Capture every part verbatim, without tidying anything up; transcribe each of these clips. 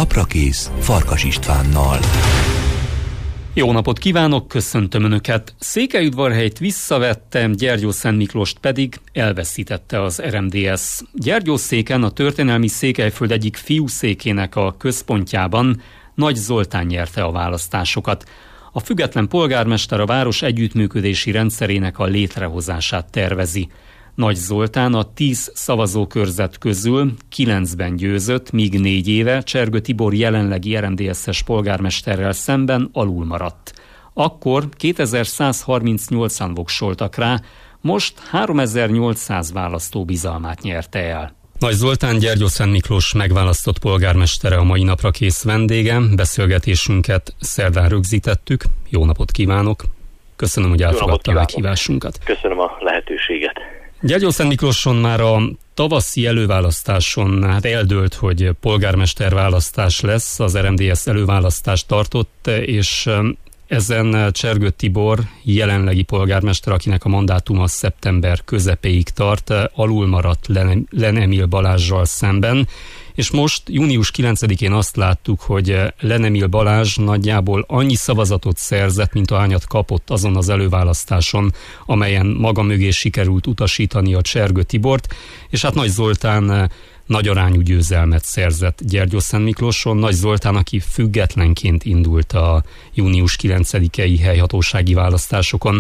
Naprakész Farkas Istvánnal. Jó napot kívánok, köszöntöm Önöket! Székelyudvarhelyt visszavette, Gyergyószentmiklóst pedig elveszítette az er em dé es. Gyergyószéken, a történelmi Székelyföld egyik fiúszékének a központjában Nagy Zoltán nyerte a választásokat. A független polgármester a város együttműködési rendszerének a létrehozását tervezi. Nagy Zoltán a tíz szavazókörzet közül kilencben győzött, míg négy éve Csergő Tibor jelenlegi er em dé es-es polgármesterrel szemben alul maradt. Akkor kétezer-százharmincnyolcan voksoltak rá, most háromezer-nyolcszáz választó bizalmát nyerte el. Nagy Zoltán, Gyergyószentmiklós megválasztott polgármestere a mai Naprakész vendége. Beszélgetésünket szerdán rögzítettük. Jó napot kívánok! Köszönöm, hogy elfogadta a meghívásunkat. Köszönöm a lehetőséget. Gyergyószentmiklóson már a tavaszi előválasztáson hát eldőlt, hogy polgármesterválasztás lesz, az er em dé es előválasztást tartott, és ezen Csergő Tibor jelenlegi polgármester, akinek a mandátuma szeptember közepéig tart, alul maradt Len Emil Balázssal szemben, és most június kilencedikén azt láttuk, hogy Len Emil Balázs nagyjából annyi szavazatot szerzett, mint ahányat kapott azon az előválasztáson, amelyen maga mögé sikerült utasítani a Csergő Tibort, és hát Nagy Zoltán nagy arányú győzelmet szerzett Gyergyószentmiklóson. Nagy Zoltán, aki függetlenként indult a június kilencedikei helyhatósági választásokon.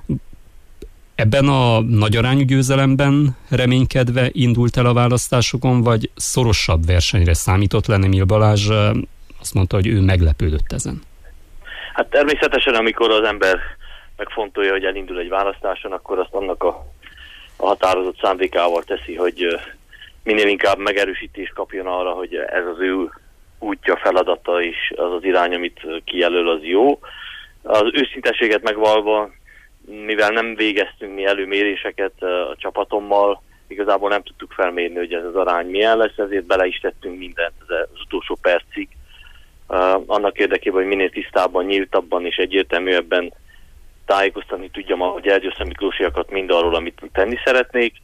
Ebben a nagy arányú győzelemben reménykedve indult el a választásokon, vagy szorosabb versenyre számított? Len Emil Balázs azt mondta, hogy ő meglepődött ezen. Hát természetesen, amikor az ember megfontolja, hogy elindul egy választáson, akkor azt annak a, a határozott szándékával teszi, hogy minél inkább megerősítést kapjon arra, hogy ez az ő útja, feladata és az az irány, amit kijelöl, az jó. Az őszintességet megvalva, mivel nem végeztünk mi előméréseket a csapatommal, igazából nem tudtuk felmérni, hogy ez az arány milyen lesz, ezért bele is tettünk mindent az utolsó percig. Annak érdekében, hogy minél tisztábban, nyíltabban és egyértelműebben tájékoztatni tudjam a gyergyószentmiklósiakat mindarról, amit tenni szeretnék.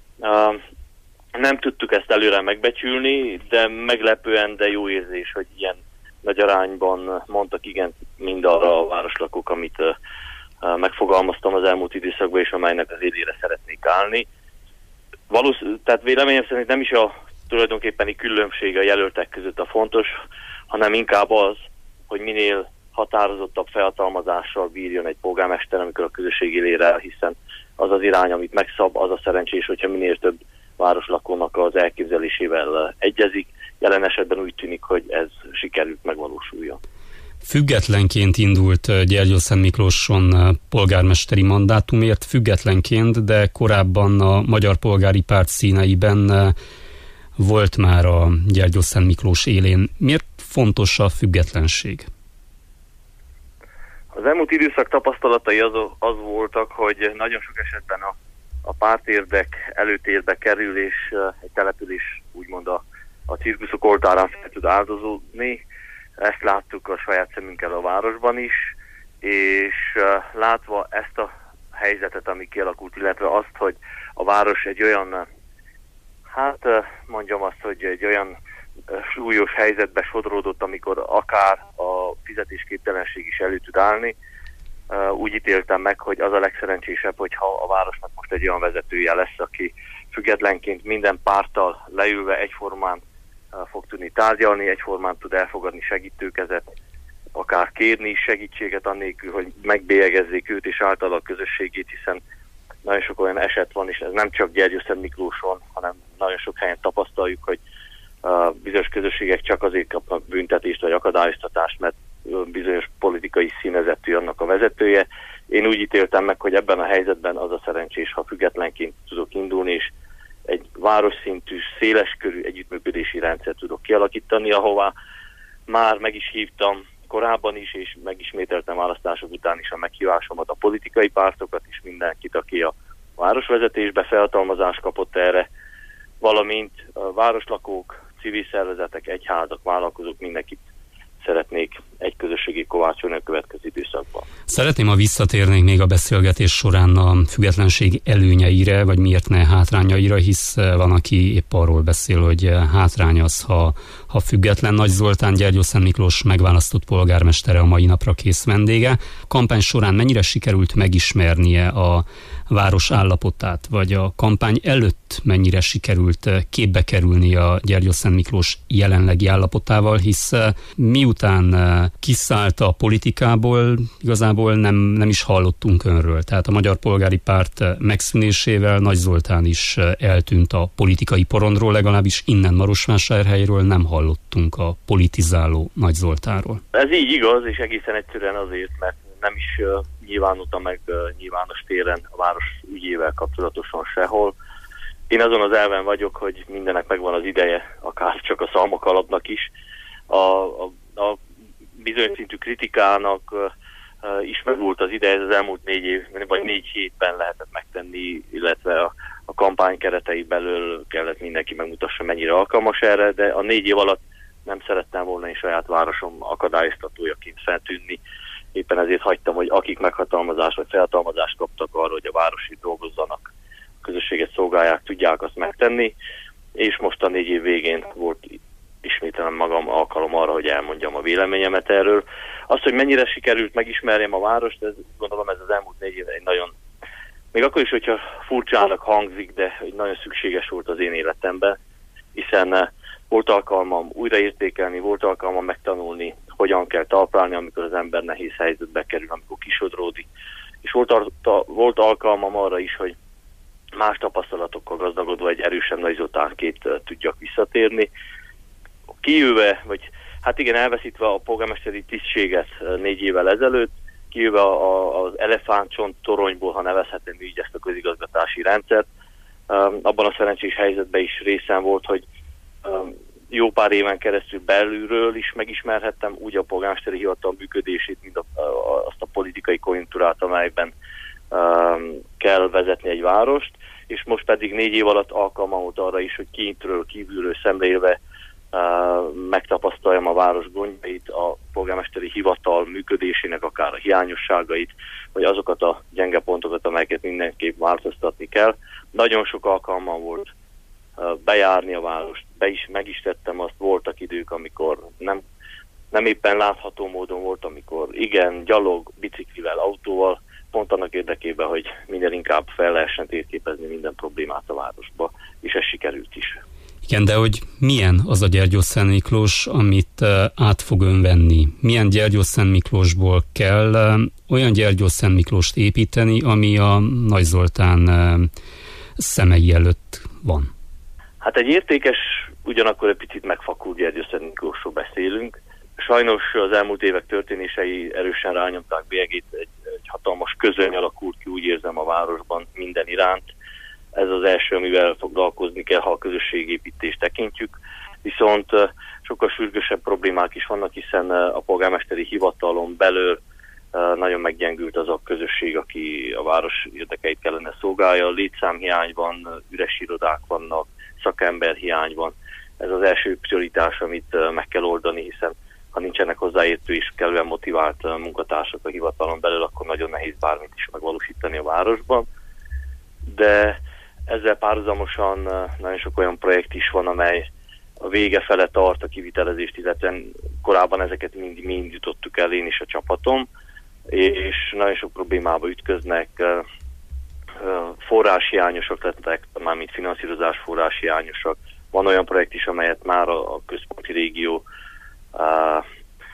Nem tudtuk ezt előre megbecsülni, de meglepően, de jó érzés, hogy ilyen nagy arányban mondtak igen mindarra a városlakók, amit uh, megfogalmaztam az elmúlt időszakban, és amelynek az élére szeretnék állni. Valószínűleg, tehát véleményem szerint nem is a tulajdonképpeni különbség a jelöltek között a fontos, hanem inkább az, hogy minél határozottabb felhatalmazással bírjon egy polgármester, amikor a közösség élére áll, hiszen az az irány, amit megszab, az a szerencsés, hogyha minél több városlakónak az elképzelésével egyezik. Jelen esetben úgy tűnik, hogy ez sikerült megvalósuljon. Függetlenként indult Gyergyószentmiklóson polgármesteri mandátumért, függetlenként, de korábban a Magyar Polgári Párt színeiben volt már a Gyergyószentmiklós élén. Miért fontos a függetlenség? Az elmúlt időszak tapasztalatai az, az voltak, hogy nagyon sok esetben a a pártérdek előtérbe kerül, és egy település úgymond a, a cirkuszok oltárán fel tud áldozódni. Ezt láttuk a saját szemünkkel a városban is, és uh, látva ezt a helyzetet, ami kialakult, illetve azt, hogy a város egy olyan, hát uh, mondjam azt, hogy egy olyan uh, súlyos helyzetbe sodródott, amikor akár a fizetésképtelenség is elő tud állni, Uh, úgy ítéltem meg, hogy az a legszerencsésebb, hogyha a városnak most egy olyan vezetője lesz, aki függetlenként minden párttal leülve egyformán uh, fog tudni tárgyalni, egyformán tud elfogadni segítőkezet, akár kérni segítséget annélkül, hogy megbélyegezzék őt és által a közösségét, hiszen nagyon sok olyan eset van, és ez nem csak Gyergyószentmiklóson, hanem nagyon sok helyen tapasztaljuk, hogy uh, bizonyos közösségek csak azért kapnak büntetést vagy akadályoztatást, mert bizonyos politikai színezetű annak a vezetője. Én úgy ítéltem meg, hogy ebben a helyzetben az a szerencsés, ha függetlenként tudok indulni, és egy városszintű, széleskörű együttműködési rendszer tudok kialakítani, ahová már meg is hívtam korábban is, és megismételtem választások után is a meghívásomat, a politikai pártokat is, mindenkit, aki a városvezetésbe felhatalmazást kapott erre, valamint a városlakók, civil szervezetek, egyházak, vállalkozók, mindenkit szeretnék egy közösségi kovácsolni a következő időszakban. Szeretném, ha visszatérnénk még a beszélgetés során a függetlenség előnyeire, vagy miért ne hátrányaira, hisz van, aki épp arról beszél, hogy hátrány az, ha, ha független. Nagy Zoltán, Gyergyószent Miklós megválasztott polgármestere, a mai napra kész vendége. A kampány során mennyire sikerült megismernie a város állapotát, vagy a kampány előtt mennyire sikerült képbe kerülni a Gyergyószent Miklós jelenlegi állapotával, hisz miután kiszállt a politikából, igazából nem, nem is hallottunk önről. Tehát a Magyar Polgári Párt megszűnésével Nagy Zoltán is eltűnt a politikai porondról, legalábbis innen Marosvásárhelyről nem hallottunk a politizáló Nagy Zoltánról. Ez így igaz, és egészen egyszerűen azért, mert nem is uh, nyilvánulta meg uh, nyilvános téren a város ügyével kapcsolatosan sehol. Én azon az elven vagyok, hogy mindennek megvan az ideje, akár csak a szalmakalapnak is. A, a, a bizonyos szintű kritikának uh, uh, is megvolt az ideje, ez az elmúlt négy év, vagy négy hétben lehetett megtenni, illetve a, a kampány keretei belül kellett mindenki megmutassa, mennyire alkalmas erre, de a négy év alatt nem szerettem volna én saját városom akadályoztatójaként feltűnni. Éppen ezért hagytam, hogy akik meghatalmazást vagy felhatalmazást kaptak arra, hogy a városi dolgozzanak, a közösséget szolgálják, tudják azt megtenni, és most a négy év végén volt ismételem magam alkalom arra, hogy elmondjam a véleményemet erről. Azt, hogy mennyire sikerült megismerjem a várost, ez, gondolom ez az elmúlt négy év egy nagyon, még akkor is, hogyha furcsának hangzik, de egy nagyon szükséges volt az én életemben, hiszen volt alkalmam újraértékelni, volt alkalmam megtanulni, hogyan kell talprálni, amikor az ember nehéz helyzetbe kerül, amikor kisodródik. És volt, volt alkalmam arra is, hogy más tapasztalatokkal gazdagodva egy erősebb Nagy Zoltánként tudjak visszatérni. Kijöve, vagy hát igen, elveszítve a polgármesteri tisztséget négy évvel ezelőtt, kijöve az elefántcsont toronyból, ha nevezhetem így ezt a közigazgatási rendszert, abban a szerencsés helyzetben is részem volt, hogy jó pár éven keresztül belülről is megismerhettem úgy a polgármesteri hivatal működését, mint a, a, azt a politikai konjunktúrát, amelyben um, kell vezetni egy várost, és most pedig négy év alatt alkalmam volt arra is, hogy kintről, kívülről szembeélve uh, megtapasztaljam a város gondjait, a polgármesteri hivatal működésének akár a hiányosságait, vagy azokat a gyenge pontokat, amelyeket mindenképp változtatni kell. Nagyon sok alkalmam volt bejárni a várost, be is, meg is tettem azt, voltak idők, amikor nem, nem éppen látható módon volt, amikor igen, gyalog, biciklivel, autóval, pont annak érdekében, hogy minden inkább fel lehessen térképezni minden problémát a városba, és ez sikerült is. Igen, de hogy milyen az a Gyergyószent Miklós, amit uh, át fog ön venni? Milyen Gyergyószent Miklósból kell uh, olyan Gyergyószent Miklóst építeni, ami a Nagy Zoltán uh, szemei előtt van? Hát egy értékes, ugyanakkor egy picit megfakult Gyergyószent Miklósról beszélünk. Sajnos az elmúlt évek történései erősen rányomták bélyegét, egy, egy hatalmas közöny alakult ki, úgy érzem, a városban minden iránt. Ez az első, amivel foglalkozni kell, ha a közösségépítést tekintjük. Viszont sokkal sürgősebb problémák is vannak, hiszen a polgármesteri hivatalon belül nagyon meggyengült az a közösség, aki a város érdekeit kellene szolgálja. Létszámhiány van, üres irodák vannak, szakemberhiány van. Ez az első prioritás, amit meg kell oldani, hiszen ha nincsenek hozzáértő és kellően motivált munkatársak a hivatalon belül, akkor nagyon nehéz bármit is megvalósítani a városban. De ezzel párhuzamosan nagyon sok olyan projekt is van, amely a vége fele tart a kivitelezést, illetve korábban ezeket mind, mind jutottuk el én és a csapatom, és nagyon sok problémába ütköznek, forráshiányosak lettek, mármint finanszírozás forráshiányosak. Van olyan projekt is, amelyet már a, a központi régió, uh,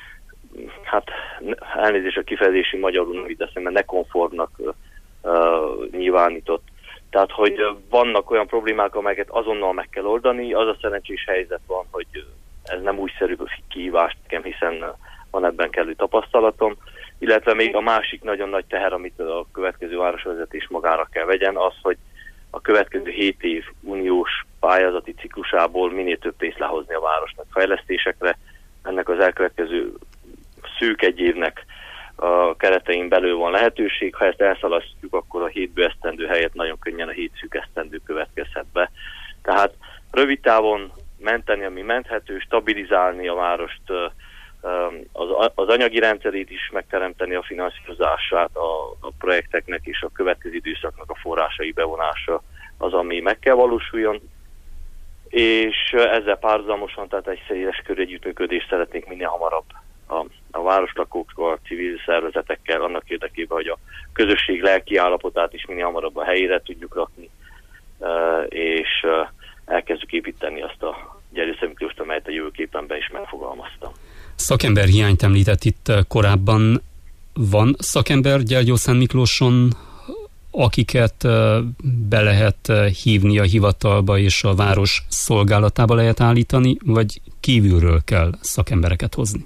hát elnézést a kifejezési magyarul nem így eszem, mert nekonformnak uh, nyilvánított. Tehát, hogy vannak olyan problémák, amelyeket azonnal meg kell oldani. Az a szerencsés helyzet van, hogy ez nem újszerű kihívás nekem, hiszen van ebben kellő tapasztalatom. Illetve még a másik nagyon nagy teher, amit a következő városvezetés magára kell vegyen, az, hogy a következő hét év uniós pályázati ciklusából minél több pénzt lehozni a városnak fejlesztésekre. Ennek az elkövetkező szűk egy évnek a keretein belül van lehetőség. Ha ezt elszalasztjuk, akkor a hétből esztendő helyett nagyon könnyen a hét szűk esztendő következhet be. Tehát rövid távon menteni, ami menthető, stabilizálni a várost, az, az anyagi rendszerét is megteremteni, a finanszírozását a, a projekteknek és a következő időszaknak a forrásai bevonása az, ami meg kell valósuljon, és ezzel párhuzamosan, tehát egy széles körű együttműködést szeretnénk minél hamarabb a, a városlakókkal, a civil szervezetekkel, annak érdekében, hogy a közösség lelki állapotát is minél hamarabb a helyére tudjuk rakni, és elkezdjük építeni azt a Gyergyószent Miklóst, amelyet a jövőképenben is megfogalmaztam. Szakember hiányt említett itt korábban. Van szakember Gyergyószent Miklóson, akiket be lehet hívni a hivatalba és a város szolgálatába lehet állítani, vagy kívülről kell szakembereket hozni?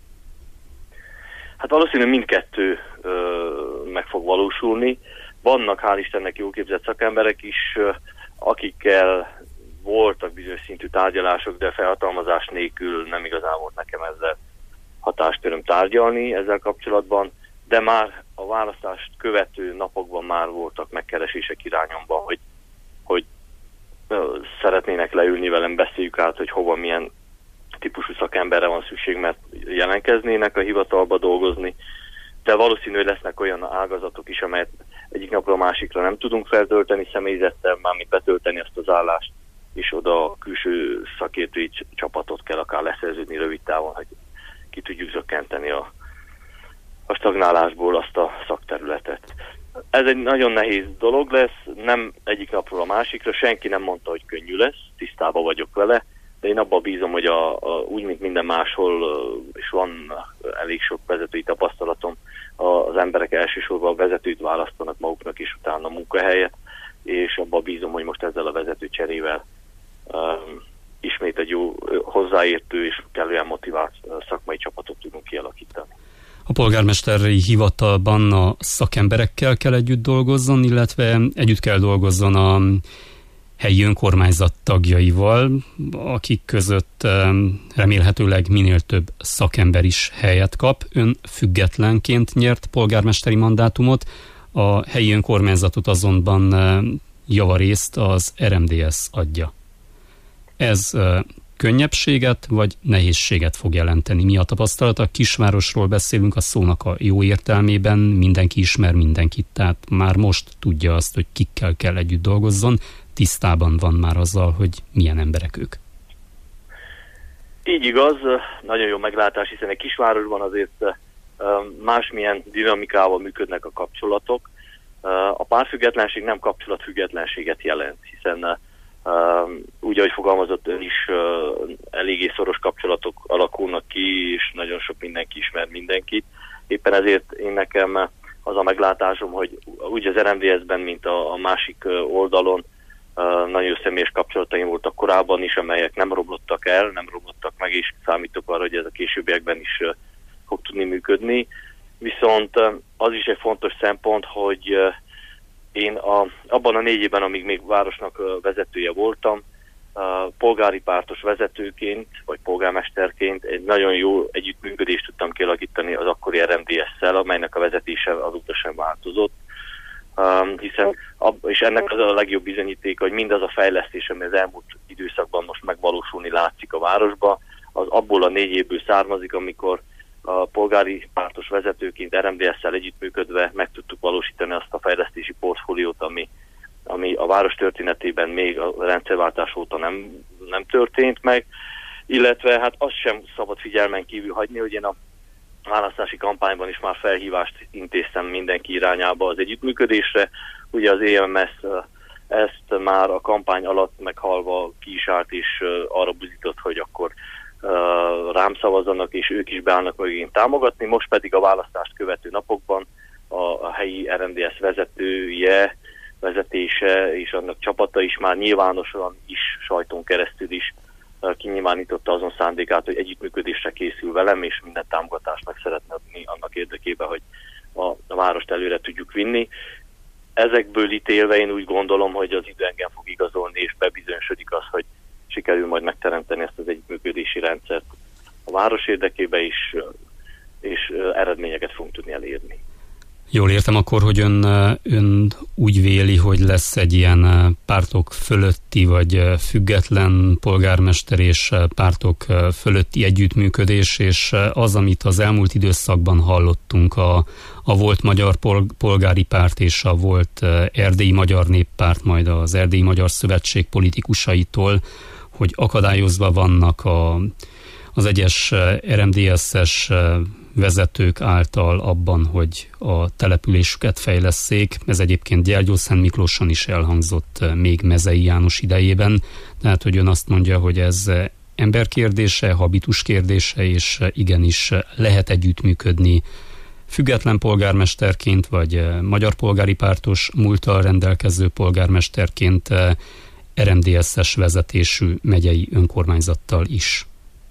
Hát valószínűleg mindkettő ö, meg fog valósulni. Vannak hál' Istennek jó képzett szakemberek is, ö, akikkel voltak bizonyos szintű tárgyalások, de felhatalmazás nélkül nem igazán volt nekem ezzel hatásköröm tárgyalni ezzel kapcsolatban, de már a választást követő napokban már voltak megkeresések irányomban, hogy, hogy ö, szeretnének leülni velem, beszéljük át, hogy hova milyen típusú szakemberre van szükség, mert jelentkeznének a hivatalba dolgozni, de valószínűleg lesznek olyan ágazatok is, amelyet egyik napról a másikra nem tudunk feltölteni személyzettel, mármint betölteni azt az állást, és oda a külső szakértői csapatot kell akár leszerződni rövid távon, hogy ki tudjuk zökkenteni a, a stagnálásból azt a szakterületet. Ez egy nagyon nehéz dolog lesz, nem egyik napról a másikra, senki nem mondta, hogy könnyű lesz, tisztában vagyok vele, de én abban bízom, hogy a, a, úgy, mint minden máshol, és van elég sok vezetői tapasztalatom, az emberek elsősorban a vezetőt választanak maguknak, és utána a munkahelyet, és abban bízom, hogy most ezzel a vezető cserével um, ismét egy jó, hozzáértő és kellően motivált szakmai csapatot tudunk kialakítani. A polgármesteri hivatalban a szakemberekkel kell együtt dolgozzon, illetve együtt kell dolgozzon a helyi önkormányzat tagjaival, akik között remélhetőleg minél több szakember is helyet kap. Ön függetlenként nyert polgármesteri mandátumot, a helyi önkormányzatot azonban javarészt az er em dé es adja. Ez könnyebbséget vagy nehézséget fog jelenteni? Mi a tapasztalat? A kisvárosról beszélünk a szónak a jó értelmében, mindenki ismer mindenkit, tehát már most tudja azt, hogy kikkel kell együtt dolgozzon, tisztában van már azzal, hogy milyen emberek ők. Így igaz, nagyon jó meglátás, hiszen egy kisvárosban azért másmilyen dinamikával működnek a kapcsolatok. A pártfüggetlenség nem kapcsolatfüggetlenséget jelent, hiszen úgy, ahogy fogalmazott ön is, eléggé szoros kapcsolatok alakulnak ki, és nagyon sok mindenki ismer mindenkit. Éppen ezért én nekem az a meglátásom, hogy úgy az er em dé es-ben, mint a, a másik oldalon nagyon jó személyes kapcsolataim voltak korábban is, amelyek nem romlottak el, nem romlottak meg, és számítok arra, hogy ez a későbbiekben is fog tudni működni. Viszont az is egy fontos szempont, hogy én a, abban a négy évben, amíg még városnak vezetője voltam, polgári pártos vezetőként, vagy polgármesterként egy nagyon jó együttműködést tudtam kialakítani az akkori er em dé es-szel, amelynek a vezetése azóta sem változott. Um, hiszen ab, és ennek az a legjobb bizonyíték, hogy mindaz a fejlesztés, ami az elmúlt időszakban most megvalósulni látszik a városba, az abból a négy évből származik, amikor a polgári pártos vezetőként er em dé es-szel együttműködve meg tudtuk valósítani azt a fejlesztési portfóliót, ami, ami a város történetében még a rendszerváltás óta nem, nem történt meg, illetve hát azt sem szabad figyelmen kívül hagyni, hogy én a választási kampányban is már felhívást intéztem mindenki irányába az együttműködésre. Ugye az é em es ezt már a kampány alatt meghalva ki is állt, és arra buzdított, hogy akkor rám szavazzanak, és ők is beállnak mögén támogatni. Most pedig a választást követő napokban a, a helyi er em dé es vezetője, vezetése és annak csapata is már nyilvánosan is, sajton keresztül is kinyilvánította azon szándékát, hogy együttműködésre készül velem, és minden támogatást meg szeretne adni annak érdekében, hogy a, a várost előre tudjuk vinni. Ezekből ítélve én úgy gondolom, hogy az idő engem fog igazolni, és bebizonyosodik az, hogy sikerül majd megteremteni ezt az együttműködési rendszert a város érdekében is, és eredményeket fogunk tudni elérni. Jól értem akkor, hogy ön, ön úgy véli, hogy lesz egy ilyen pártok fölötti vagy független polgármester és pártok fölötti együttműködés, és az, amit az elmúlt időszakban hallottunk a, a volt Magyar Polgári Párt és a volt Erdélyi Magyar Néppárt, majd az Erdélyi Magyar Szövetség politikusaitól, hogy akadályozva vannak a, az egyes er em dé es-es vezetők által abban, hogy a településüket fejlesszék. Ez egyébként Gyergyószentmiklóson is elhangzott még Mezei János idejében. Tehát, hogy ön azt mondja, hogy ez emberkérdése, habitus kérdése, és igenis lehet együttműködni független polgármesterként, vagy magyar polgári pártos múlttal rendelkező polgármesterként er em dé es-es vezetésű megyei önkormányzattal is.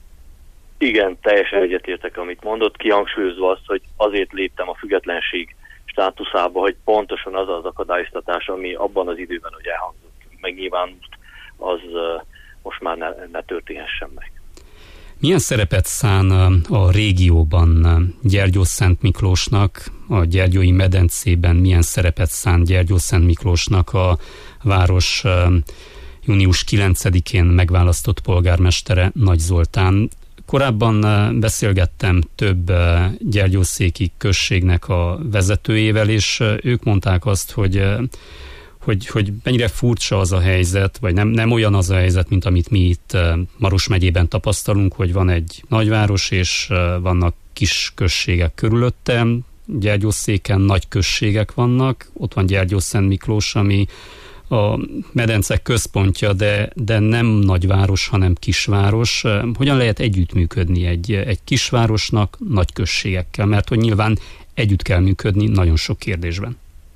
Igen, teljesen egyetértek, amit mondott, kihangsúlyozva azt, hogy azért léptem a függetlenség státuszába, hogy pontosan az az akadályoztatás, ami abban az időben, hogy elhangzott, megnyilvánult, az uh, most már ne, ne történhessen meg. Milyen szerepet szán a régióban Gyergyószentmiklósnak, a Gyergyói medencében milyen szerepet szán Gyergyószentmiklósnak a város uh, június kilencedikén megválasztott polgármestere Nagy Zoltán? Korábban beszélgettem több gyergyószéki községnek a vezetőjével, és ők mondták azt, hogy, hogy, hogy mennyire furcsa az a helyzet, vagy nem, nem olyan az a helyzet, mint amit mi itt Maros megyében tapasztalunk, hogy van egy nagyváros, és vannak kis községek körülötte. Gyergyószéken nagy községek vannak, ott van Gyergyószentmiklós, ami a medence központja, de, de nem nagyváros, hanem kisváros. Hogyan lehet együttműködni egy, egy kisvárosnak nagy községekkel? Mert hogy nyilván együtt kell működni nagyon sok kérdésben.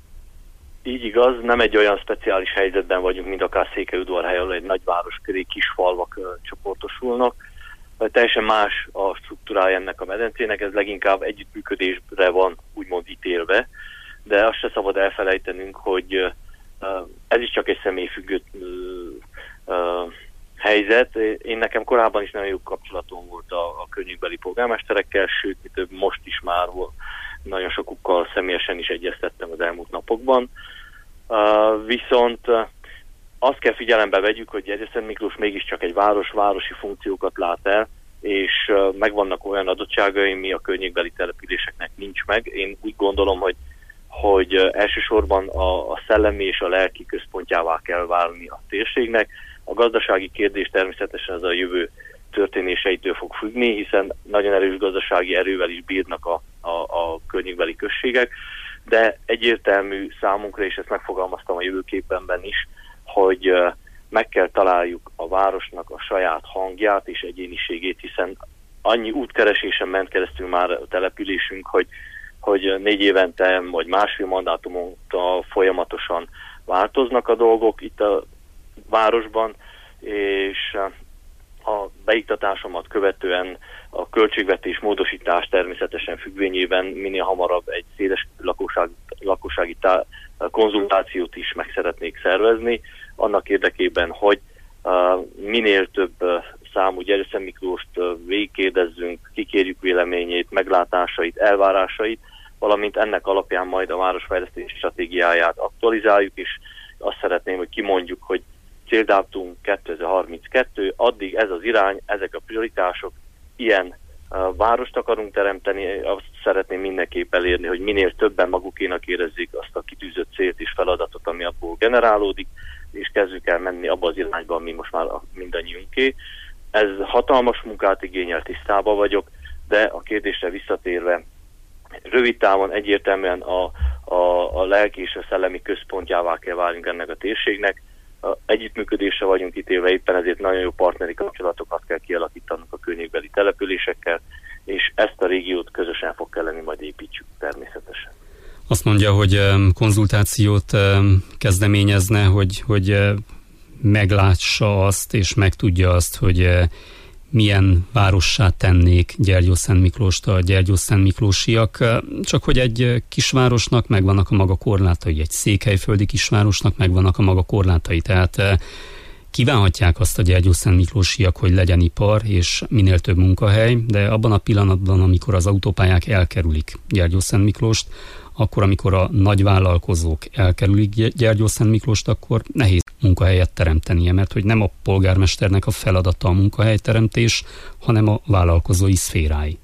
Így igaz, nem egy olyan speciális helyzetben vagyunk, mint akár Székelyudvarhely, ahol egy nagyváros köré kis falvak uh, csoportosulnak. Teljesen más a struktúrája ennek a medencének, ez leginkább együttműködésre van úgymond ítélve, de azt se szabad elfelejtenünk, hogy uh, ez is csak egy személyfüggő uh, uh, helyzet. Én nekem korábban is nagyon jó kapcsolatom volt a, a környékbeli polgármesterekkel, sőt, mi több most is már volt, nagyon sokukkal személyesen is egyeztettem az elmúlt napokban. Uh, viszont uh, azt kell figyelembe vegyük, hogy Gyergyószentmiklós mégiscsak egy város, városi funkciókat lát el, és uh, megvannak olyan adottságai, mi a környékbeli településeknek nincs meg. Én úgy gondolom, hogy hogy elsősorban a, a szellemi és a lelki központjává kell válni a térségnek. A gazdasági kérdés természetesen az a jövő történéseitől fog függni, hiszen nagyon erős gazdasági erővel is bírnak a, a, a környékbeli községek, de egyértelmű számunkra, és ezt megfogalmaztam a jövőképenben is, hogy meg kell találjuk a városnak a saját hangját és egyéniségét, hiszen annyi útkeresésen ment keresztül már a településünk, hogy hogy négy évente vagy másfél mandátumon folyamatosan változnak a dolgok itt a városban, és a beiktatásomat követően a költségvetés módosítás természetesen függvényében minél hamarabb egy széles lakosság, lakossági tá- konzultációt is meg szeretnék szervezni, annak érdekében, hogy uh, minél több uh, számú Gyergyószentmiklóst uh, végigkérdezzünk, kikérjük véleményét, meglátásait, elvárásait, valamint ennek alapján majd a városfejlesztési stratégiáját aktualizáljuk, és azt szeretném, hogy kimondjuk, hogy céldátum kétezer-harminckettő, addig ez az irány, ezek a prioritások, ilyen uh, várost akarunk teremteni, azt szeretném mindenképp elérni, hogy minél többen magukénak érezzék azt a kitűzött célt és feladatot, ami abból generálódik, és kezdjük el menni abba az irányba, ami most már mindannyiunké. Ez hatalmas munkát igényel, tisztában vagyok, de a kérdésre visszatérve, rövid távon egyértelműen a, a, a lelki és a szellemi központjává kell válnunk ennek a térségnek. A együttműködésre vagyunk ítélve, éppen ezért nagyon jó partneri kapcsolatokat kell kialakítanunk a környékbeli településekkel, és ezt a régiót közösen fog kelleni, majd építsük természetesen. Azt mondja, hogy konzultációt kezdeményezne, hogy, hogy meglássa azt, és megtudja azt, hogy milyen várossá tennék Gyergyószentmiklóst a gyergyószentmiklósiak. Csak hogy egy kisvárosnak megvannak a maga korlátai, egy székelyföldi kisvárosnak megvannak a maga korlátai. Tehát kívánhatják azt a gyergyószentmiklósiak, hogy legyen ipar és minél több munkahely, de abban a pillanatban, amikor az autópályák elkerülik Gyergyószentmiklóst, akkor, amikor a nagyvállalkozók elkerülik Gyergyószentmiklóst, akkor nehéz munkahelyet teremtenie, mert hogy nem a polgármesternek a feladata a munkahelyteremtés, hanem a vállalkozói szférái.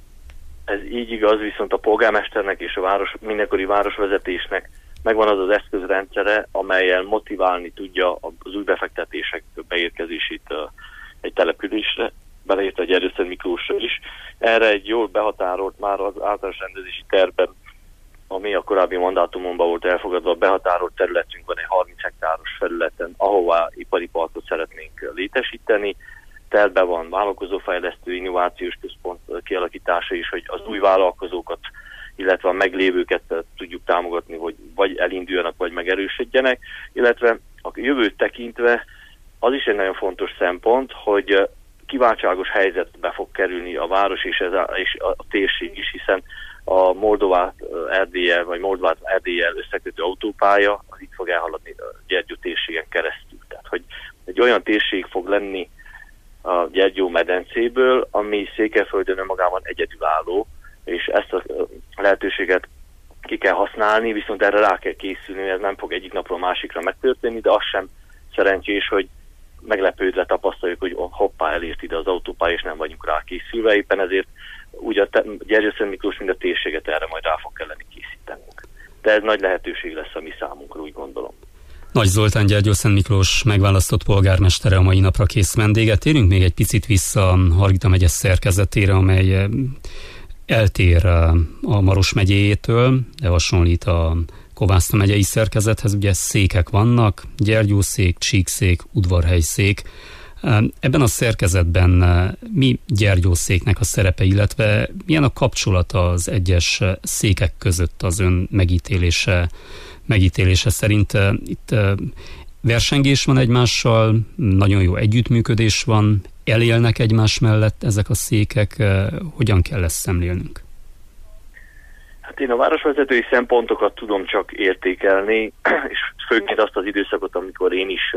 Ez így igaz, viszont a polgármesternek és a város, mindenkori városvezetésnek megvan az az eszközrendszere, amellyel motiválni tudja az új befektetések beérkezését egy településre, beleértve a Gyergyószentmiklósra is. Erre egy jól behatárolt, már az általános rendezési tervben, ami a korábbi mandátumomban volt elfogadva, behatárolt területünk van egy harminc hektáros felületen, ahová ipari parkot szeretnénk létesíteni. Tervben van vállalkozófejlesztő innovációs központ kialakítása is, hogy az új vállalkozókat, illetve a meglévőket tudjuk támogatni, hogy vagy elinduljanak, vagy megerősödjenek, illetve a jövőt tekintve az is egy nagyon fontos szempont, hogy kiváltságos helyzetbe fog kerülni a város és, ez a, és a térség is, hiszen a Moldovát Erdéllyel, vagy Moldovát Erdéllyel összekötő autópálya az itt fog elhaladni a Gyergyó térségen keresztül. Tehát, hogy egy olyan térség fog lenni a Gyergyó medencéből, ami Székelyföldön önmagában egyedülálló, és ezt a lehetőséget ki kell használni, viszont erre rá kell készülni, ez nem fog egyik napról másikra megtörténni, de az sem szerencsés, hogy meglepődve tapasztaljuk, hogy hoppá, elért ide az autópálya, és nem vagyunk rá készülve, éppen ezért úgy a Gyergyószentmiklós, mint a térséget erre majd rá fog kelleni készítenünk. De ez nagy lehetőség lesz a mi számunkra, úgy gondolom. Nagy Zoltán Gyergyószentmiklós megválasztott polgármestere a mai napra kész vendége. Térjünk még egy picit vissza a Hargita megye szerkezetére, amely eltér a Maros megyéjétől, de hasonlít a Kovászna megyei szerkezethez. Ugye székek vannak, Gyergyószék, Csíkszék, Udvarhelyszék. Ebben a szerkezetben mi Gyergyószéknek a szerepe, illetve milyen a kapcsolata az egyes székek között az ön megítélése, megítélése szerint? Itt versengés van egymással, nagyon jó együttműködés van, elélnek egymás mellett ezek a székek, hogyan kell ezt szemlélnünk? Hát én a városvezetői szempontokat tudom csak értékelni, és főként azt az időszakot, amikor én is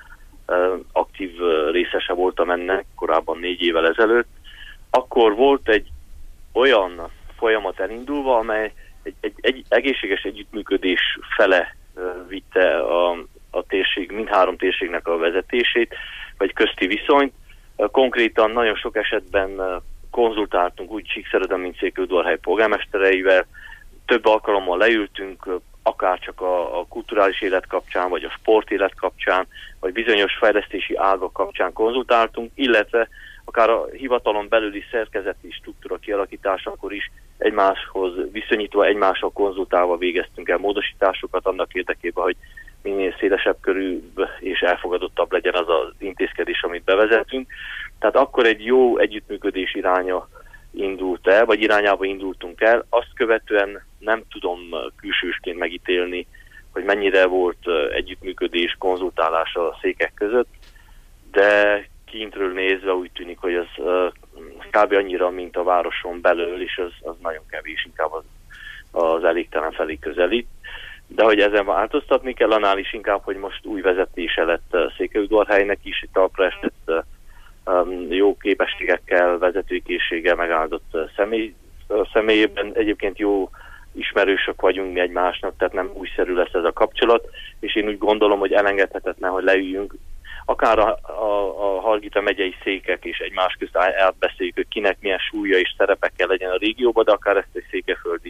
aktív részese voltam ennek, korábban négy évvel ezelőtt, akkor volt egy olyan folyamat elindulva, amely egy, egy, egy egészséges együttműködés fele vitte a, a térség, mindhárom térségnek a vezetését, vagy közti viszonyt. Konkrétan nagyon sok esetben konzultáltunk úgy Csíkszereden, mint Székelyudvarhely polgármestereivel, több alkalommal leültünk, akár csak a, a kulturális élet kapcsán, vagy a sport élet kapcsán, vagy bizonyos fejlesztési ágak kapcsán konzultáltunk, illetve akár a hivatalon belüli szerkezeti struktúra kialakításakor is egymáshoz viszonyítva, egymással konzultálva végeztünk el módosításokat annak érdekében, hogy minél szélesebb körű és elfogadottabb legyen az az intézkedés, amit bevezetünk. Tehát akkor egy jó együttműködés iránya indult el, vagy irányába indultunk el. Azt követően nem tudom külsősként megítélni, hogy mennyire volt együttműködés, konzultálás a székek között, de kintről nézve úgy tűnik, hogy ez kb. Annyira, mint a városon belül, és az, az nagyon kevés, inkább az, az elégtelen felé közelít. De hogy ezen változtatni kell, annál is inkább, hogy most új vezetése lett Székelyudvarhelynek is, itt talpra esett um, jó képességekkel, vezetőkészséggel megáldott személy, személyében. Egyébként jó ismerősök vagyunk mi egymásnak, tehát nem újszerű lesz ez a kapcsolat, és én úgy gondolom, hogy elengedhetetlen, hogy leüljünk, akár a, a, a Hargita megyei székek és egymás közt elbeszéljük, hogy kinek milyen súlya és szerepekkel legyen a régióban, de akár ezt egy székelyföldi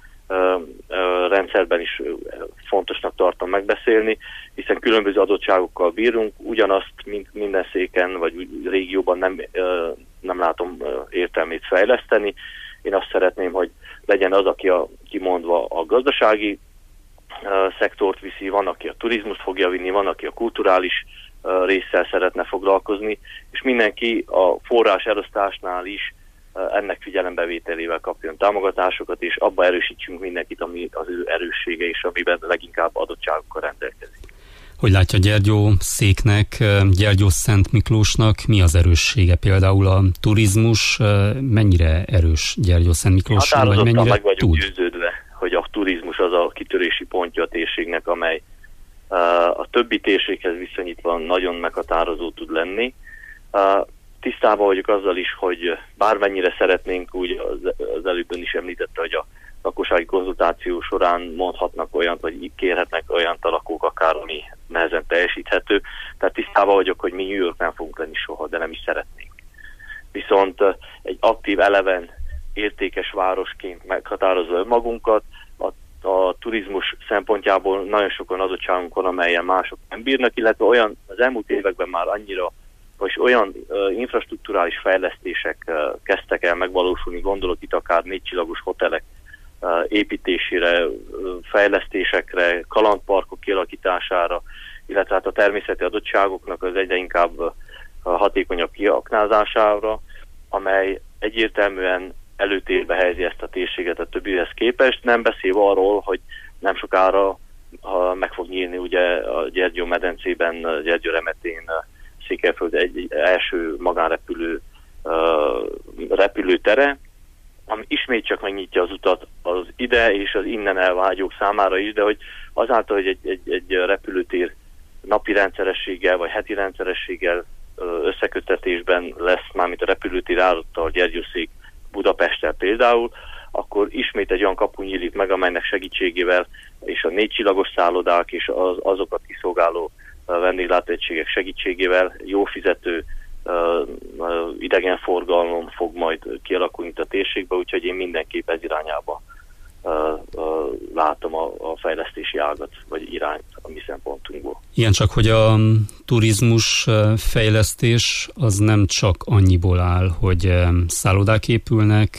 rendszerben is fontosnak tartom megbeszélni, hiszen különböző adottságokkal bírunk, ugyanazt mint minden széken vagy régióban nem, nem látom értelmét fejleszteni. Én azt szeretném, hogy legyen az, aki a, kimondva a gazdasági szektort viszi, van, aki a turizmust fogja vinni, van, aki a kulturális résszel szeretne foglalkozni, és mindenki a forrás elosztásnál is ennek figyelembevételével kapjon támogatásokat, és abba erősítsünk mindenkit, ami az ő erőssége és amiben leginkább adottságokkal rendelkezik. Hogy látja Gyergyószéknek, Gyergyószentmiklósnak mi az erőssége? Például a turizmus mennyire erős Gyergyószentmiklóson, vagy mennyire meg vagyunk tud? győződve, hogy a turizmus az a kitörési pontja a térségnek, amely a többi térséghez viszonyítva nagyon meghatározó tud lenni. Tisztában vagyok azzal is, hogy bármennyire szeretnénk, úgy az, az előbb is említette, hogy a lakossági konzultáció során mondhatnak olyant, vagy kérhetnek olyant a lakók akár, ami nehezen teljesíthető. Tehát tisztában vagyok, hogy mi New York nem fogunk lenni soha, de nem is szeretnénk. Viszont egy aktív, eleven, értékes városként meghatározva önmagunkat, a, a turizmus szempontjából nagyon sokan adottságunk van, amelyen mások nem bírnak, illetve olyan az elmúlt években már annyira, vagy olyan uh, infrastrukturális fejlesztések uh, kezdtek el megvalósulni, gondolok itt akár négycsillagos hotelek uh, építésére, uh, fejlesztésekre, kalandparkok kialakítására, illetve hát a természeti adottságoknak az egyre inkább uh, hatékonyabb kiaknázására, amely egyértelműen előtérbe helyezi ezt a térséget a többihez képest, nem beszélve arról, hogy nem sokára ha meg fog nyílni ugye a Gyergyó-medencében, Gyergyó-Remetén, Székelyföld egy első magánrepülő uh, repülőtere, ami ismét csak megnyitja az utat az ide és az innen elvágyók számára is, de hogy azáltal, hogy egy, egy, egy repülőtér napi rendszerességgel vagy heti rendszerességgel összeköttetésben lesz, mármint a repülőtér állottal Gyergyószék Budapesttel például, akkor ismét egy olyan kapu nyílik meg, amelynek segítségével és a négycsillagos szállodák és az, azokat kiszolgáló vendéglátóegységek segítségével jó fizető uh, uh, idegenforgalom fog majd kialakulni itt a térségbe, úgyhogy én mindenképp ez irányába uh, uh, látom a, a fejlesztési ágat, vagy irányt a mi szempontunkból. Igen, csak hogy a turizmus fejlesztés az nem csak annyiból áll, hogy szállodák épülnek,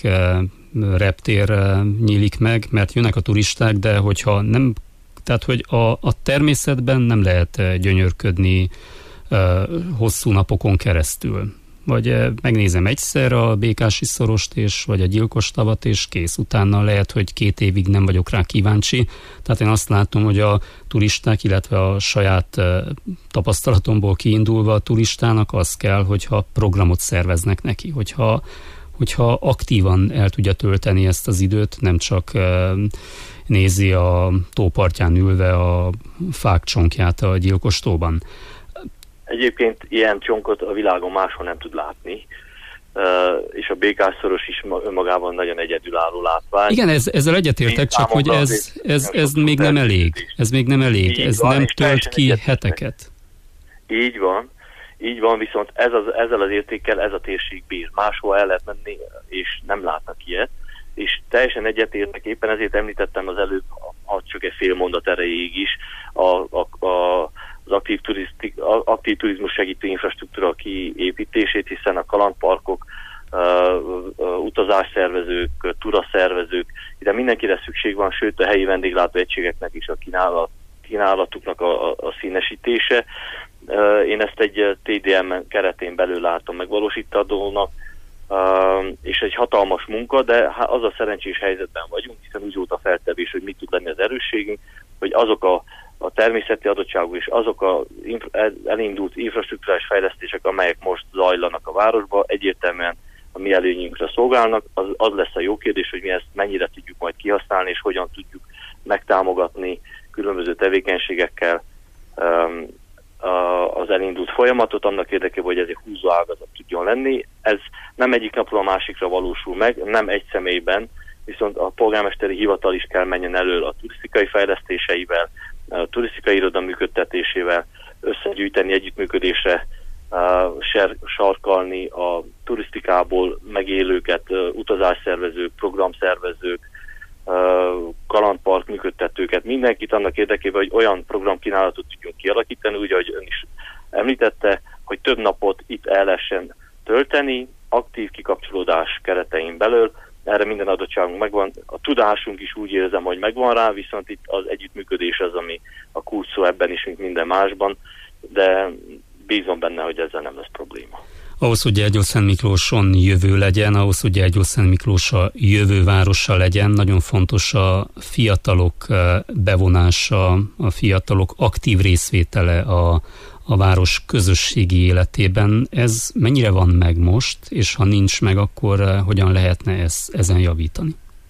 reptér nyílik meg, mert jönnek a turisták, de hogyha nem, tehát hogy a, a természetben nem lehet gyönyörködni uh, hosszú napokon keresztül. Vagy uh, megnézem egyszer a Békási-szorost, és, vagy a Gyilkos-tavat, és kész. Utána lehet, hogy két évig nem vagyok rá kíváncsi. Tehát én azt látom, hogy a turisták, illetve a saját uh, tapasztalatomból kiindulva a turistának az kell, hogyha programot szerveznek neki, hogyha hogyha aktívan el tudja tölteni ezt az időt, nem csak uh, nézi a tópartján ülve a fák csonkját a Gyilkos-tóban. Egyébként ilyen csonkot a világon máshol nem tud látni, uh, és a Békás-szoros is önmagában nagyon egyedülálló látvány. Igen, ez, ezzel egyetértek, csak hogy ez, ez, ez még nem elég. Ez még nem elég, ez van, nem tölt ki heteket. Így van. Így van, viszont ez az, ezzel az értékkel ez a térség bír. Máshol el lehet menni, és nem látnak ilyet. És teljesen egyetértek, éppen ezért említettem az előbb, ha csak egy fél mondat erejéig is, a, a, a, az aktív, turisztik, aktív turizmus segítő infrastruktúra kiépítését, hiszen a kalandparkok, uh, uh, utazásszervezők, turaszervezők, ide mindenkire szükség van, sőt a helyi vendéglátóegységeknek is a kínálat, kínálatuknak a, a, a színesítése. Én ezt egy té dé em keretén belül látom megvalósíthatónak, és egy hatalmas munka, de az a szerencsés helyzetben vagyunk, hiszen úgy volt a feltevés, hogy mit tud lenni az erősségünk, hogy azok a, a természeti adottságok és azok a elindult infrastruktúrális fejlesztések, amelyek most zajlanak a városba, egyértelműen a mi előnyünkre szolgálnak. Az, az lesz a jó kérdés, hogy mi ezt mennyire tudjuk majd kihasználni, és hogyan tudjuk megtámogatni különböző tevékenységekkel um, az elindult folyamatot, annak érdekében, hogy ez egy húzó ágazat tudjon lenni. Ez nem egyik napról a másikra valósul meg, nem egy személyben, viszont a polgármesteri hivatal is kell menjen elől a turisztikai fejlesztéseivel, a turisztikai iroda működtetésével, összegyűjteni, együttműködésre uh, sarkalni a turisztikából megélőket, uh, utazásszervezők, programszervezők, Uh, kalandpark működtetőket, mindenkit annak érdekében, hogy olyan programkínálatot tudjunk kialakítani, úgy, ahogy ön is említette, hogy több napot itt el lehessen tölteni, aktív kikapcsolódás keretein belül. Erre minden adottságunk megvan. A tudásunk is úgy érzem, hogy megvan rá, viszont itt az együttműködés az, ami a kulcs szó ebben is, mint minden másban, de bízom benne, hogy ezzel nem lesz probléma. Ahhoz, hogy Gyergyószentmiklóson jövő legyen, ahhoz, hogy Gyergyószentmiklós a jövő városa legyen, nagyon fontos a fiatalok bevonása, a fiatalok aktív részvétele a, a város közösségi életében. Ez mennyire van meg most, és ha nincs meg, akkor hogyan lehetne ez, ezen javítani?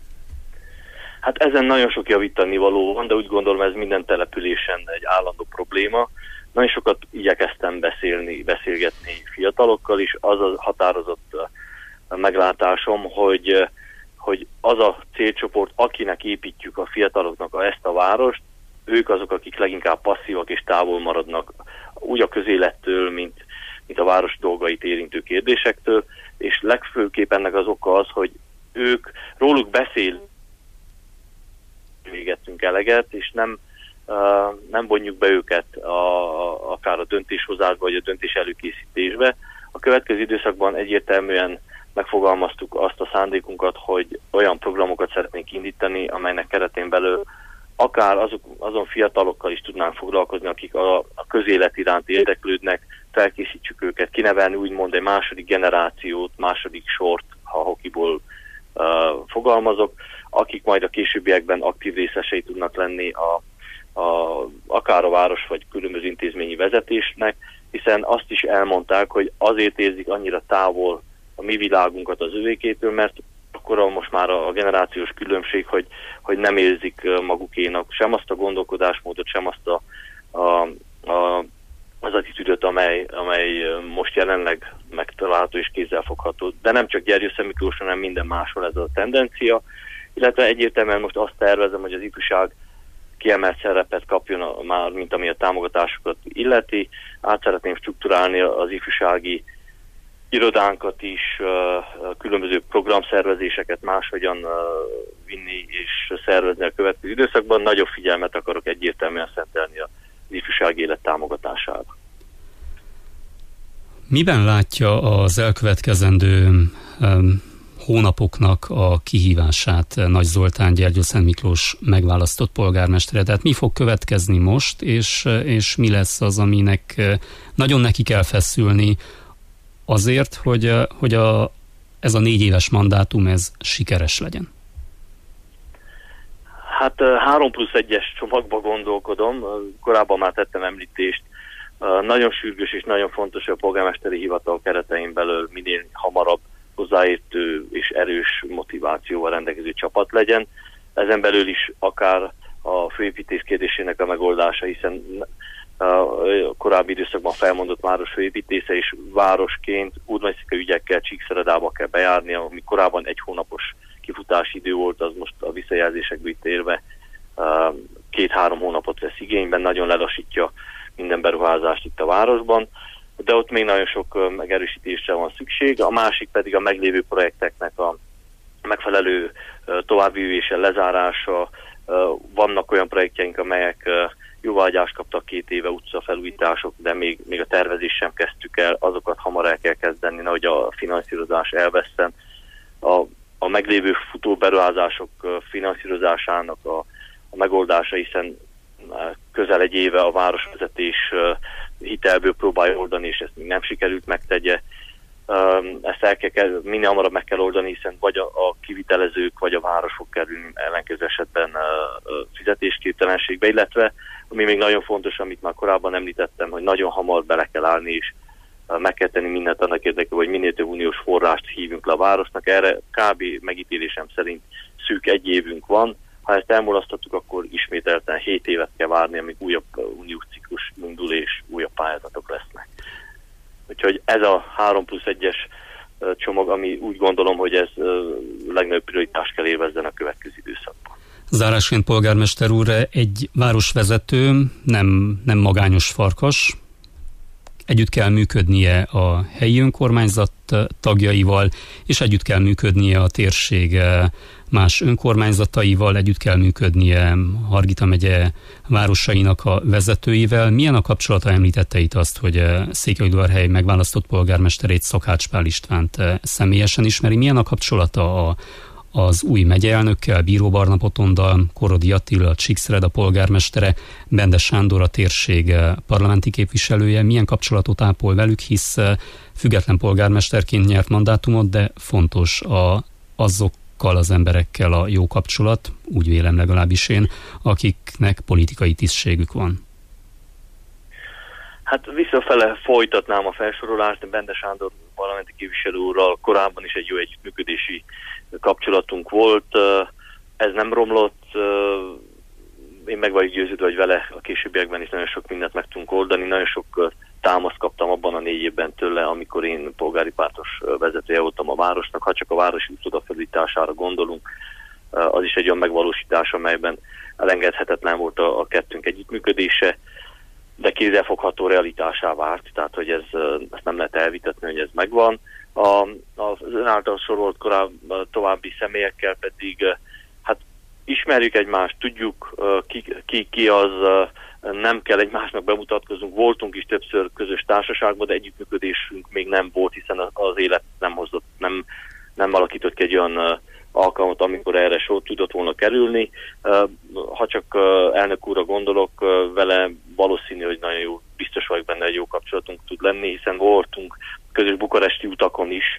Hát ezen nagyon sok javítani való van, de úgy gondolom, ez minden településen egy állandó probléma. Nagyon sokat igyekeztem beszélni, beszélgetni fiatalokkal is. Az a határozott meglátásom, hogy, hogy az a célcsoport, akinek építjük a fiataloknak a, ezt a várost, ők azok, akik leginkább passzívak és távol maradnak úgy a közélettől, mint, mint a város dolgait érintő kérdésektől, és legfőképp ennek az oka az, hogy ők, róluk beszél, végettünk eleget, és nem, uh, nem vonjuk be őket a, a, akár a döntéshozásba, vagy a döntés előkészítésbe. A következő időszakban egyértelműen megfogalmaztuk azt a szándékunkat, hogy olyan programokat szeretnénk indítani, amelynek keretén belül akár azok, azon fiatalokkal is tudnánk foglalkozni, akik a, a közélet iránt érdeklődnek, felkészítsük őket, kinevelni úgymond egy második generációt, második sort, ha hokiból uh, fogalmazok, akik majd a későbbiekben aktív részesei tudnak lenni a, a, akár a város vagy különböző intézményi vezetésnek, hiszen azt is elmondták, hogy azért érzik annyira távol a mi világunkat az övékétől, mert akkor most már a generációs különbség, hogy, hogy nem érzik magukénak sem azt a gondolkodásmódot, sem azt a, a, a, az attitűdöt, amely, amely most jelenleg megtalálható és kézzelfogható. De nem csak Gyergyószent Miklóson, hanem minden máshol ez a tendencia, illetve egyértelműen most azt tervezem, hogy az ifjúság kiemelt szerepet kapjon már, mint ami a támogatásokat illeti. Át szeretném strukturálni az ifjúsági irodánkat is, különböző programszervezéseket máshogyan vinni és szervezni a következő időszakban. Nagyobb figyelmet akarok egyértelműen szentelni az ifjúsági élet támogatására. Miben látja az elkövetkezendő um, hónapoknak a kihívását Nagy Zoltán Gyergyószent Miklós megválasztott polgármestere? Tehát mi fog következni most, és, és mi lesz az, aminek nagyon neki kell feszülni azért, hogy, hogy a, ez a négy éves mandátum ez sikeres legyen? Hát három plusz egyes csomagba gondolkodom. Korábban már tettem említést. Nagyon sürgős és nagyon fontos, hogy a polgármesteri hivatal keretein belül minél hamarabb hozzáértő és erős motivációval rendelkező csapat legyen. Ezen belül is akár a főépítész kérdésének a megoldása, hiszen a korábbi időszakban felmondott város főépítésze, és városként urbanistika ügyekkel Csíkszeredába kell bejárni, ami korábban egy hónapos kifutási idő volt, az most a visszajelzésekből érve két-három hónapot vesz igényben, nagyon lelassítja minden beruházást itt a városban, de ott még nagyon sok megerősítésre van szükség. A másik pedig a meglévő projekteknek a megfelelő továbbvívése, lezárása. Vannak olyan projektjeink, amelyek jóváhagyást kaptak két éve, utcafelújítások, de még, még a tervezést sem kezdtük el, azokat hamar el kell kezdeni, nehogy a finanszírozás elveszten. A, a meglévő futó beruházások finanszírozásának a, a megoldása, hiszen közel egy éve a városvezetés hitelből próbálja oldani, és ezt még nem sikerült megtegye. Ezt el kell, minél hamarabb meg kell oldani, hiszen vagy a, a kivitelezők, vagy a város fog kerülni ellenkező esetben fizetésképtelenségbe, illetve ami még nagyon fontos, amit már korábban említettem, hogy nagyon hamar bele kell állni, és meg kell tenni mindent annak érdekében, hogy minél több uniós forrást hívjunk le a városnak. Erre kb. Megítélésem szerint szűk egy évünk van. Ha ezt elmulasztottuk, akkor ismételten hét évet kell várni, amíg újabb uniós ciklus indul, és újabb pályázatok lesznek. Úgyhogy ez a három plusz egyes csomag, ami úgy gondolom, hogy ez legnagyobb prioritást kell élvezzen a következő időszakban. Zárásként, polgármester úr, egy városvezető nem, nem magányos farkas, együtt kell működnie a helyi önkormányzat tagjaival, és együtt kell működnie a térség más önkormányzataival, együtt kell működnie Hargita megye városainak a vezetőivel. Milyen a kapcsolata? Említette itt azt, hogy Székelyudvarhely megválasztott polgármesterét, Szakács Pál Istvánt személyesen ismeri. Milyen a kapcsolata a az új megyeelnökkel, Bíró Barna Otondal, Korodi Attila, Csíkszereda polgármestere, Bende Sándor a térség parlamenti képviselője? Milyen kapcsolatot ápol velük, hisz független polgármesterként nyert mandátumot, de fontos a, azokkal az emberekkel a jó kapcsolat, úgy vélem legalábbis én, akiknek politikai tisztségük van. Hát visszafele folytatnám a felsorolást, de Bende Sándor parlamenti képviselő úrral korábban is egy jó együttműködési kapcsolatunk volt. Ez nem romlott. Én meg vagyok győződve, hogy vele a későbbiekben is nagyon sok mindent meg tudunk oldani. Nagyon sok támaszt kaptam abban a négy évben tőle, amikor én polgári pártos vezetője voltam a városnak. Ha csak a városi útodafelújítására gondolunk, az is egy olyan megvalósítás, amelyben elengedhetetlen volt a, a kettőnk együttműködése, de kézzelfogható realitásá vált, tehát hogy ez, ezt nem lehet elvitatni, hogy ez megvan. A, az ön által sorolt korábban további személyekkel pedig hát ismerjük egymást, tudjuk ki, ki, ki az, nem kell egymásnak bemutatkozunk, voltunk is többször közös társaságban, de együttműködésünk még nem volt, hiszen az élet nem hozott, nem, nem alakított ki egy olyan alkalmat, amikor erre sor tudott volna kerülni. Ha csak elnök úrra gondolok, vele valószínű, hogy nagyon jó, biztos vagyok benne, hogy jó kapcsolatunk tud lenni, hiszen voltunk közös bukaresti utakon is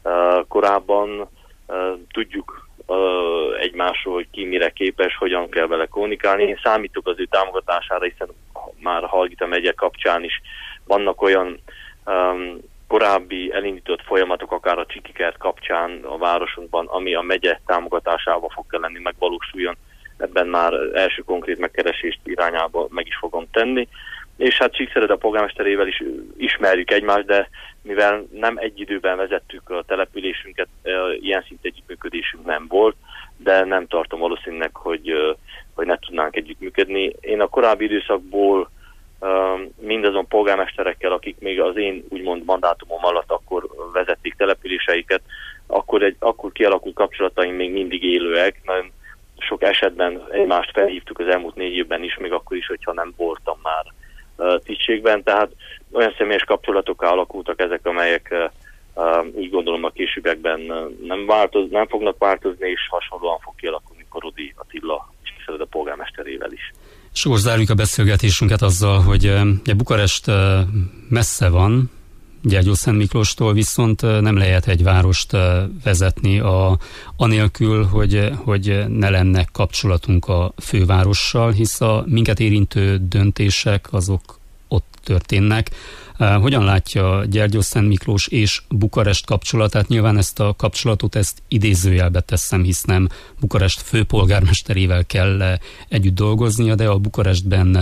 korábban, tudjuk egymásról, hogy ki mire képes, hogyan kell vele kommunikálni. Én számítok az ő támogatására, hiszen már Hargita megye kapcsán is vannak olyan um, korábbi elindított folyamatok, akár a Csikikert kapcsán a városunkban, ami a megye támogatásával fog lenni, megvalósuljon. Ebben már első konkrét megkeresést irányába meg is fogom tenni. És hát Csíkszereda polgármesterével is ismerjük egymást, de mivel nem egy időben vezettük a településünket, ilyen szintű együttműködésünk nem volt, de nem tartom valószínűleg, hogy, hogy ne tudnánk együttműködni. Én a korábbi időszakból mindazon polgármesterekkel, akik még az én úgymond mandátumom alatt akkor vezették településeiket, akkor, egy, akkor kialakult kapcsolataim még mindig élőek. Nagyon sok esetben egymást felhívtuk az elmúlt négy évben is, még akkor is, hogyha nem voltam már tisztségben, tehát olyan személyes kapcsolatokká alakultak ezek, amelyek uh, úgy gondolom a későbbiekben nem, változ, nem fognak változni, és hasonlóan fog kialakulni Korodi Attila Csíkszereda polgármesterével is. És akkor zárjuk a beszélgetésünket azzal, hogy uh, Bukarest uh, messze van, Gyergyószent Miklóstól, viszont nem lehet egy várost vezetni a, anélkül, hogy, hogy ne lenne kapcsolatunk a fővárossal, hisz a minket érintő döntések azok ott történnek. Hogyan látja Gyergyószent Miklós és Bukarest kapcsolatát? Nyilván ezt a kapcsolatot ezt idézőjelbe teszem, hisz nem Bukarest főpolgármesterével kell együtt dolgoznia, de a Bukarestben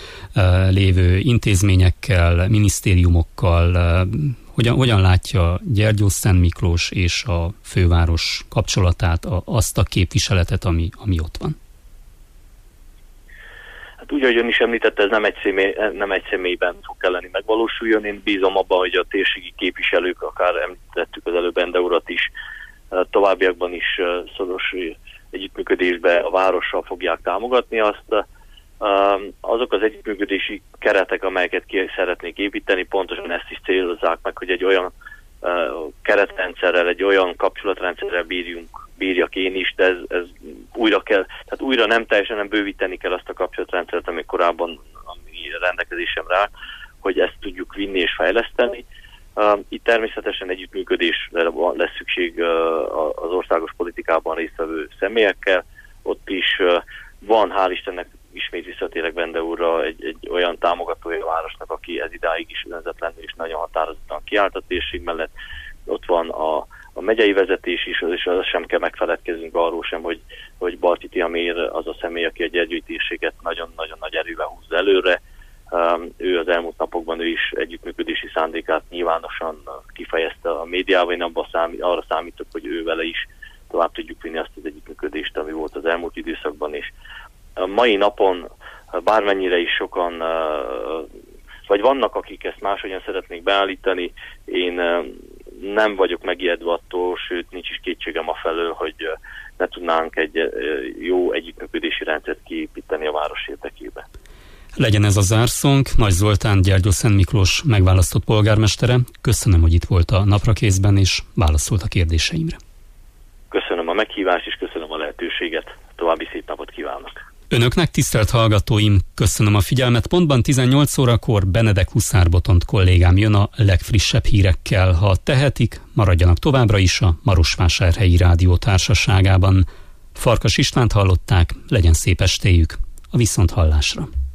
lévő intézményekkel, minisztériumokkal, hogyan, hogyan látja Gyergyószent Miklós és a főváros kapcsolatát, a, azt a képviseletet, ami, ami ott van? Hát úgy, ahogy ön is említette, ez nem egy, személy, nem egy személyben fog kelleni megvalósuljon. Én bízom abban, hogy a térségi képviselők, akár említettük az előbb Ende urat is, továbbiakban is szoros együttműködésbe a várossal fogják támogatni azt. Azok az együttműködési keretek, amelyeket ki szeretnék építeni, pontosan ezt is célozzák meg, hogy egy olyan keretrendszerrel, egy olyan kapcsolatrendszerrel bírjunk, bírjak én is, de ez, ez újra kell, tehát újra nem teljesen, nem bővíteni kell azt a kapcsolatrendszert, ami korábban ami rendelkezésemre áll, hogy ezt tudjuk vinni és fejleszteni. Itt természetesen együttműködésre lesz szükség az országos politikában résztvevő személyekkel. Ott is van, hál' Istennek, ismét visszatérek Bende úrra, egy, egy olyan támogatója a városnak, aki ez idáig is önzetlen és nagyon határozottan kiállt a térség mellett. Ott van a, a megyei vezetés is, és az sem kell megfeledkeznünk arról sem, hogy, hogy Balti Tihamér az a személy, aki a Gyergyói térséget nagyon-nagyon nagy erővel húzza előre. Um, ő az elmúlt napokban ő is együttműködési szándékát nyilvánosan kifejezte a médiában. Én abban számít, arra számítok, hogy ő vele is tovább tudjuk vinni azt az együttműködést, ami volt az elmúlt időszakban is. A mai napon bármennyire is sokan, vagy vannak, akik ezt máshogyan szeretnék beállítani, én nem vagyok megijedve attól, sőt nincs is kétségem afelől, hogy ne tudnánk egy jó együttműködési rendszert kiépíteni a város érdekében. Legyen ez a zárszónk. Nagy Zoltán, Gyergyószent Miklós megválasztott polgármestere. Köszönöm, hogy itt volt a Naprakészben, és válaszolt a kérdéseimre. Köszönöm a meghívást, és köszönöm a lehetőséget. További szép napot kívánok! Önöknek, tisztelt hallgatóim, köszönöm a figyelmet. Pontban tizennyolc órakor Benedek Huszár Botont kollégám jön a legfrissebb hírekkel. Ha tehetik, maradjanak továbbra is a Marosvásárhelyi Rádió társaságában. Farkas Istvánt hallották, legyen szép estéjük, a viszonthallásra.